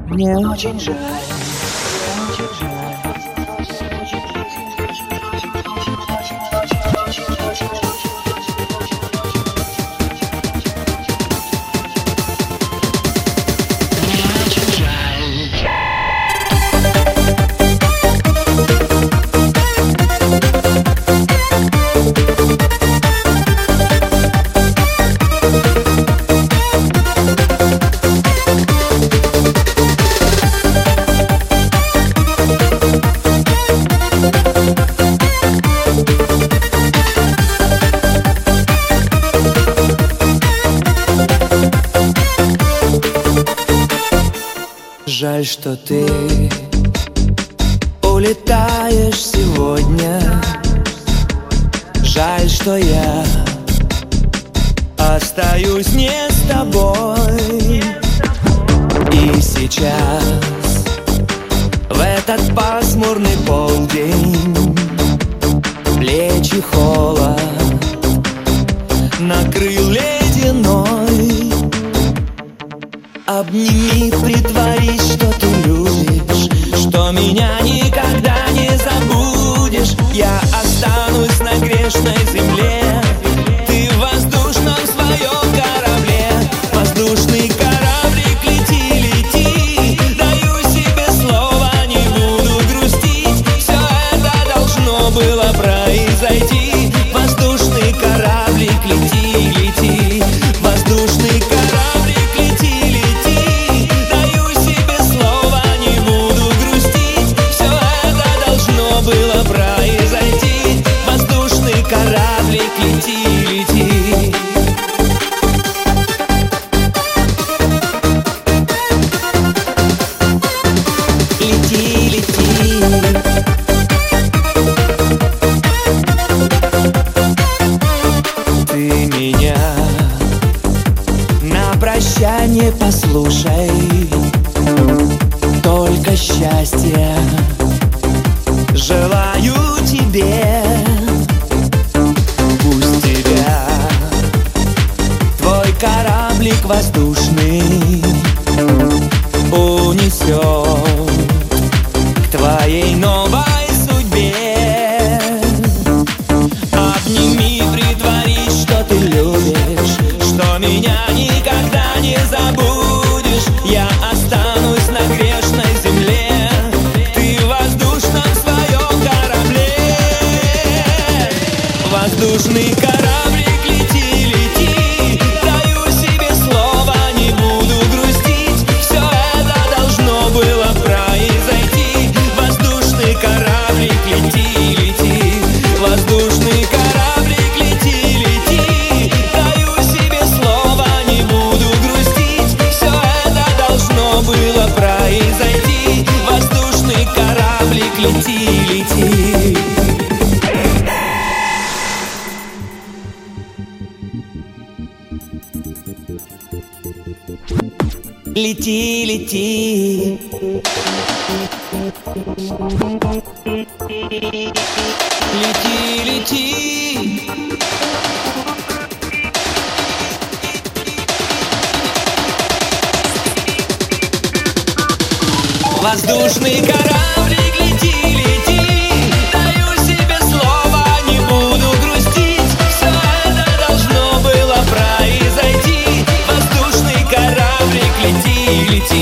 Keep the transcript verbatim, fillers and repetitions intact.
Мне очень жаль. Жаль, что ты улетаешь сегодня. Жаль, что я остаюсь не с тобой. И сейчас, в этот пасмурный полдень, плечи холод накрыл ледяной. Обними, притворись, что ты любишь, что меня никогда не забудешь. Я останусь на грешной земле, ты в воздушном своем корабле. Воздушный кораблик, лети, лети, даю себе слово, не буду грустить. Все это должно было произойти. Воздушный кораблик, лети, лети, воздушный кораблик. Кораблик, лети, лети. Лети, лети. Ты меня на прощание послушай, только счастья желаю тебе. Кораблик воздушный унесет к твоей новой судьбе. Обними, притворись, что ты любишь, что меня никогда не забудешь. Я останусь на грешной земле, ты в воздушном своем корабле. Воздушный кораблик, лети, лети. Воздушный кораблик, лети, лети, даю себе слово, не буду грустить. Все это должно было произойти. Воздушный кораблик, лети, лети. Лети, лети. Лети, лети. Воздушный кораблик, лети, лети, даю себе слово, не буду грустить. Все это должно было произойти. Воздушный кораблик, лети, лети.